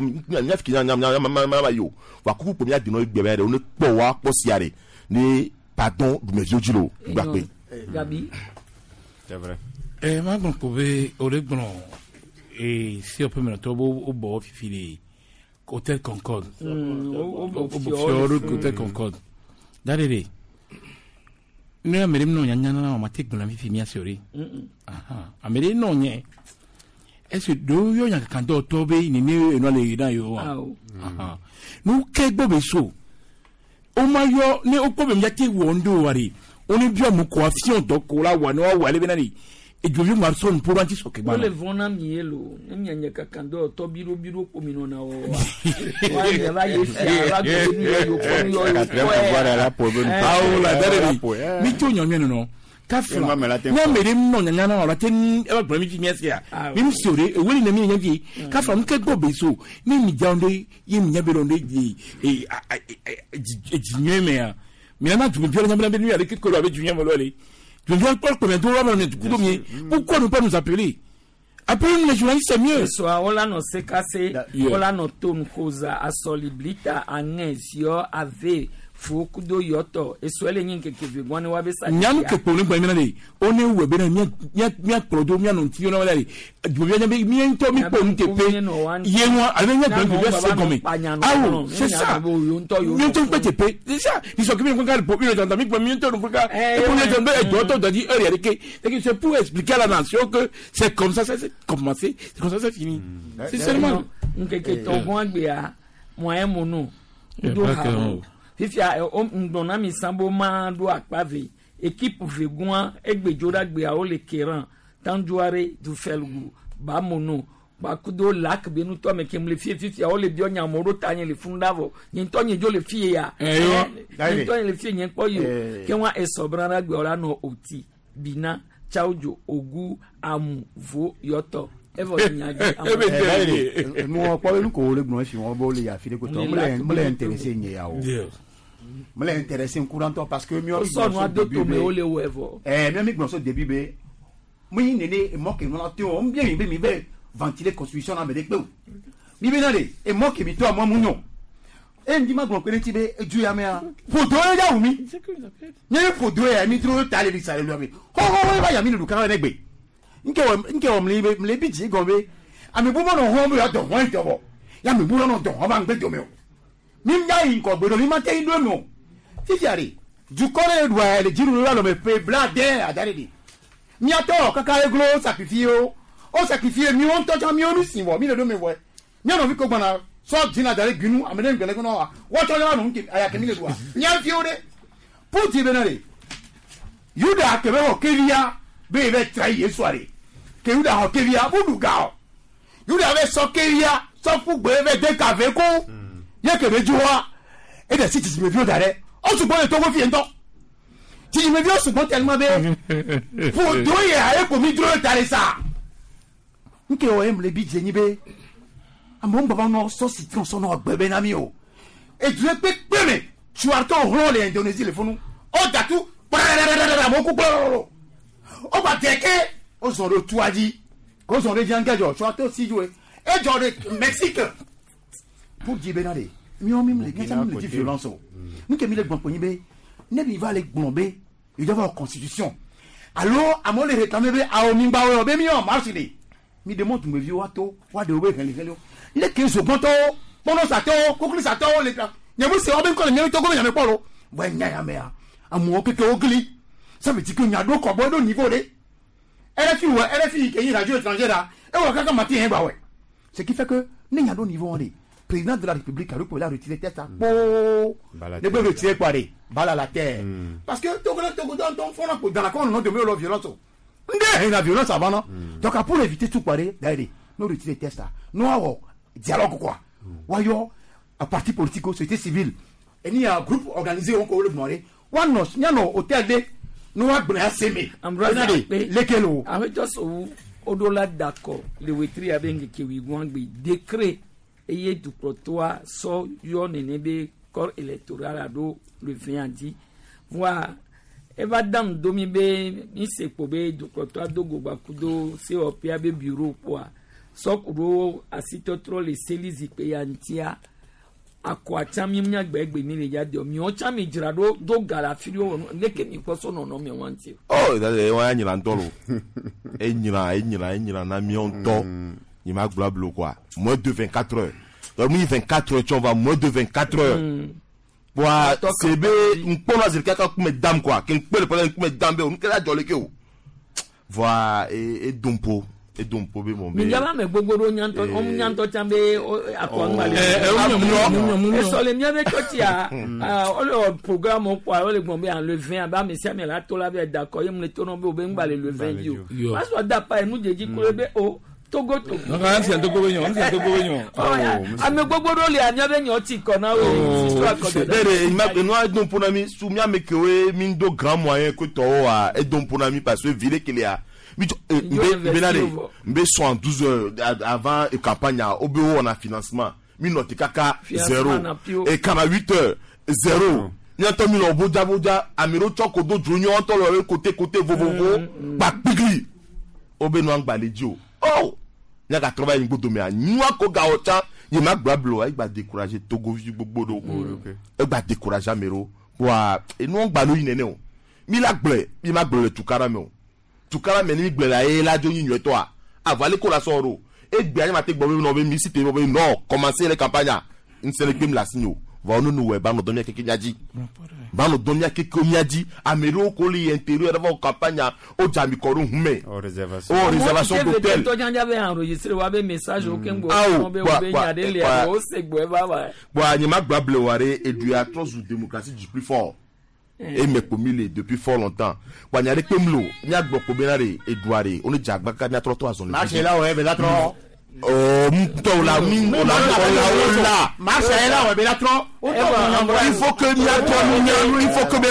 nya yo wa kuku po mi adino egbere o ni po wa po siare ni pardon du mes jilo ngbape Gabi c'est vrai ma bon ko be oregbon et si on peut me trouver au bord fili Hôtel Concorde Hôtel Concorde dalele ne amere no nyanya na ma te gbona fifi mi asori amere no nye est-ce do yo nya kan do to be ni ne no le dan yo no ke gbo be so o ma yo ne o ko be mi ati wondo wari oni bi amu ko afion to ko la wa no wa le be na ni e jovi marson pour anti so ke ba le vona mielo nyanya kan do to biro ko mino na o wa ya ba ye fia ba go ni yo ko yo la dare mi to nyo no kafla na mere no nyanya na ora ten e ba gba mi ti mesia mi sore e woni na mi nyangi kafla mke go be so ni mi jaunde ye mi nyabe ronde ji jinyeme ya mi na tu mi pio na be ni ale ki ko lo be jinyeme lo le je viens pas connaître tout le monde. Pourquoi ne pas nous appeler? Appelez les journalistes, c'est mieux. Soit on l'a no se cassé, on l'a no ton causa a soliblita anesio ave fukudo yoto et soit les nyinke que vous voyez wabe sa. Nyam que pour nous pas mener. On est où ben mia produit mia non tio na wala. Je viens de mia to mi pour nous te payer. Yéwa avec mia donc je sais comme. Ah c'est ça. Mia to pas te payer. C'est ça. Ils sont comme quand pour une dans mi pour mia to pour ka. Et pour les tomber et d'autres dans dit heure que c'est pour expliquer à la nation que c'est comme ça c'est commencé, c'est comme ça c'est fini. C'est seulement nkeke to gwan gbe a moyen mono. Fifia ndona mi sambo ma do akpave équipe vegoan egbejoda gbe a o le keran tanjuare du felgu ba mono ba kudo lak be nu to me kem le fifia o le bi onya moro tanye le fundavo yin to yin jo le fie ya yin to yin le fie yin po yo ke wa esobrara gbe ora no oti bina chaujo ogu amu vo yoto evo nyaji mo pa lu ko le gbon fi won bo le ya fi de ko to mo le intéressé nye ya o me le intéressé en courant parce que mi o so no adoto me o le wo evo mi gbon so début be mo yin nene mo ke mo la te o bien mi be ventiler constitution na me de pe mi be na le e mo ke mi to mo mu no e ndi ma gbon pe ti be eju ya me a fodo ya wu mi nye fodo ya mi tro ta le di sare lo mi ho ba ya mi lu kan negbe nke o mle bi ji go be ami bu mo no ho mo ya do won to bo ya mi bu no do ho ba ngbe do mi o mi nya yin ko gbedo mi ma te ndo mi o ti ari du kore doit le jiru lo me pe blade adare di mi ato kaka eglo sacrifice o sacrifice mi on to mi onu sin wo mi le do mi wo mi no fi ko gbona so dina dare gbinu amene ngele kono wa wo to yo no nke aya ke mi le do mi an fi o de puti benare yuda ke be o keria be be trai yesu are ke yuda ho keria budu ga o yuda be so keria so fu gbe be de cafe ko ye ke be juwa e de city me vi o dare o su gbọ́dọ̀ tó kó fi ń tọ́ tí ìmọ̀ bí ó sùn gbọ́n tẹ̀lé bẹ́ẹ̀ fún dóyè ayé kò mí dúró tàrí sá. n kẹ́ ọ̀ ẹ̀ mọ̀lẹ́ bí jẹ́ yín bẹ́ẹ̀ àmọ́ ń bàbá náà sọ́ọ̀sì tí wọ́n sọ náà gbẹ̀bẹ̀ náà mi o èdè pé pèmè tuwárítọ́ òhun lè Indonésie lè funu ó dàtú pàrẹ́rẹ́rẹ́rẹ́rẹ́ àmọ́ kú gbọ́rọ̀rọ̀ ó bà tẹ̀kẹ́ ó sọ̀rọ̀ tuwájí kó sọ̀rọ̀ jẹ́ńkẹ́jọ tuwárítọ́ síjú ẹ̀ ẹ̀jọ̀ de Mexique pour jibẹ́ náà de mi ò mi lè gẹ́sà mi lè di violence o nous qui les gbọ̀npọ̀ yín bẹ́ẹ̀ nebi va les gbọ̀nbẹ́ il doit avoir constitution alors à moi les réclamer bẹ́ẹ̀ à omi gba ọ̀rọ̀ bẹ́ẹ̀ mi ọ̀ marche de mi demande me vieux wato wa de obe kẹ́lẹ́ kẹ́lẹ́ o les 15 gbọ́n tó pọ́nọ́ sàtọ́ kókìlì sàtọ́ les nyàmú sè ọbẹ̀ nkọ́lẹ̀ nyàmú tó gómìnà nyàmú pọ̀ lọ wọ́n nyà yà mẹ́ ya àmọ́ kékeré o gili ça veut dire que nyàdó kọ̀ bọ́ ẹ̀dọ́ niveau de RFI kẹ́yìn radio étranger la ẹ̀ wọ́n kaka mati yẹn gbà wẹ̀ ce qui fait que ne nyàdó niveau wọn de président de la République a retiré tête à peau. Ne peut retirer quoi de balle à la terre. Parce que tout dans la con, on demande la violence. La violence avant, non? Donc, pour éviter tout quoi de, d'ailleurs, nous retirer tête à. Nous avons dialogue quoi. Voyons, un parti politique, société civile. Et il y a un groupe organisé, on peut le demander. Ouanos, il y a un hôtel de. Nous avons un sémé. Lesquels? Avec toi, au-delà d'accord, le wetri avec qui décret. Eye dukɔtɔa sɔ yɔ nene be corps électoral la do le 20 di voa eva dam domi be mi sekpo be dukɔtɔa do gogbakudo se ɔpia be bureau kpoa sɔkudo asitɔtrɔ le seli zikpe ya ntia akɔ atsami mia gbɛgbe mi le ya de mi ɔtsami dzra do gala fi wo leke mi kɔsɔ nɔnɔ mi wa nti. ɔ ɛdɛ wɔn ya nyina ntɔ lo enyina na mi ɔntɔ. Il m'a blablo quoi. Moins de 24 heures. Donc, 24 heures, tu vas moins de 24 heures. Voilà, c'est bien. On peut la dire quelqu'un comme dame quoi. Qu'un peut le prendre comme dame, on peut la jolie que. Voilà, et dompo. Et dompo, be mon bé. Mais y'a mais gogoro nyanto, on nyanto chambe akwanga. Et sur les miens avec Kotia, le programme au quoi, le gombe en le 20, bah, mais si elle a tout la vie d'accord, il me le tourne au benga le 20 yo. Parce que d'après nous, j'ai dit que le oh. Togo to. Nga ansi Togo benyo. Ame gbogbo le anya benyo ti kona o. Dere ma no don ponami soumia mekewe mindo grand moyen ko to wa e don ponami parce que ville qu'il y a. Mi benade mbe 112 heures avant et campagne obe on a financement. Mi note kaka 0 et kama 8 heures 0. Nyanto mi lo boja amiro choko do jonyo to lo côté vovovo ba pigli. Obe no angba ledio. Oh il y a 80 une goutte de mer nous ko gaocha il m'a blablo il va décourager Togo gbogbo do il va décourager Amero wa et nous on gbalo inene o mi la gble il m'a gble tukara me ni gble la e la joni nyo to a avale ko la soro e gbe ani ma te gbo no be mi cité no commencer les campagnes une seule game la signo va nous we ba no donia keke nyaji ba no donia keke nyaji Amero ko li intérieur avant campagne o jami ko ru hume o réservation d'hôtel to janja be enregistrer wa be message o kengo o be o be nya de le o segbo ba ba bon ni ma gbable ware edu a trop démocratie du plus fort et me pomile depuis fort longtemps wa nya de kemlo nya gbo ko benare eduare on ja gbaka nya trop azon ma c'est là ouais be là trop mto la min la marche là ouais be là trop il faut que il faut que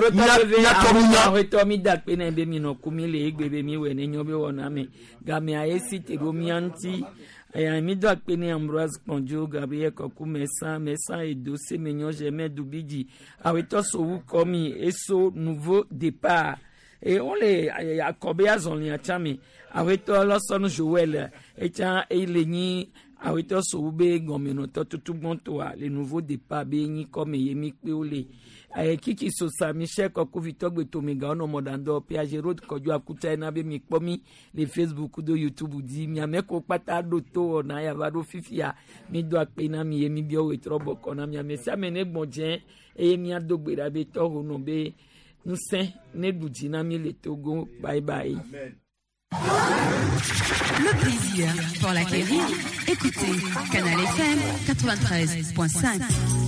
bere to mi dak pe na be mi no kumile egbebe mi we ne nyobe wona me ga me ayesi te do mi anti aya mi dak pe ni Ambroise Ponjo Gabriel Koku Messa et dossier menyo Jamais Dubidi aweto so wu komi eso nouveau départ et on les akobé azonli achami aweto losonu Joël echa eleni aweto soube gomeno tout bonto le nouveau départ beni comme yemi peole kiki sosa Michel Koko Vitogbe Tomega ono modando Piage Road kojo akuta na be mi pomi le Facebook do YouTube di mi ameko pata do to na ya vado fifia mi do akpe na mi yemi bio wetrobo kona mi amesi amene gbonje e mi adogbera be to hono be nse ne duji na mi le Togo bye bye. Le plaisir pour l'acquérir, écoutez Canal FM 93.5.